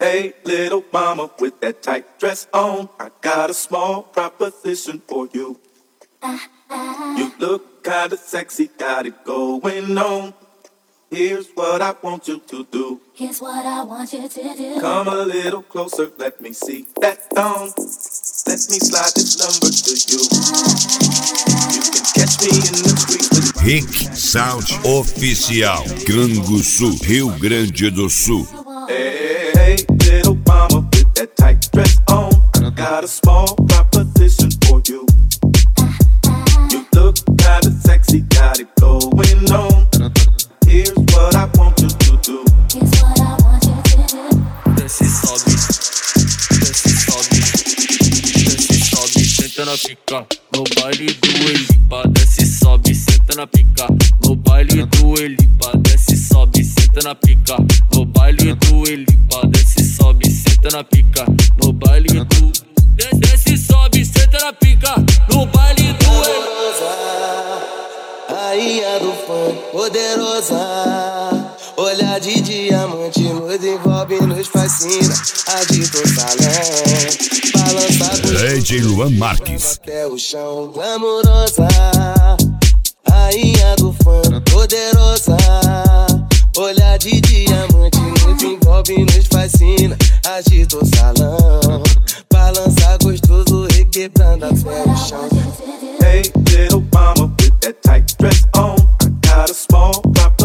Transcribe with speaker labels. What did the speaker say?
Speaker 1: Hey, little mama with that tight dress on, I got a small proposition for you. You look kinda sexy, got it going on. Here's what I want you to do.
Speaker 2: Here's what I want you to do.
Speaker 1: Come a little closer, let me see that thong. Let me slide this number to you. You can catch me in the street with my
Speaker 3: Rick Sound Oficial, Canguçu, Rio Grande do Sul.
Speaker 1: Hey, hey, little mama with that tight dress on, I got a small proposition for you. You look kinda sexy, got it going on. Here's what I want you to do.
Speaker 2: Here's what I want you to do.
Speaker 4: Desce e sobe, desce e sobe, desce e sobe, senta na pica. No baile do Elipa, desce e sobe, senta na pica. No baile do Elipa, desce e sobe, senta na pica. No baile do Elipa, desce e sobe, senta na pica. No baile do desce e sobe, senta na pica. No baile do
Speaker 5: Rainha do funk, poderosa. Olhar de diamante nos envolve, nos fascina. Agita o salão, balança
Speaker 3: DJ Luan Marques.
Speaker 5: até o chão, glamourosa. Rainha do funk, poderosa. Olhar de diamante nos envolve, nos fascina. Agita o salão, balança gostoso, requebrando até o chão.
Speaker 1: Hey, little mama with that tight dress on, I got a small proposition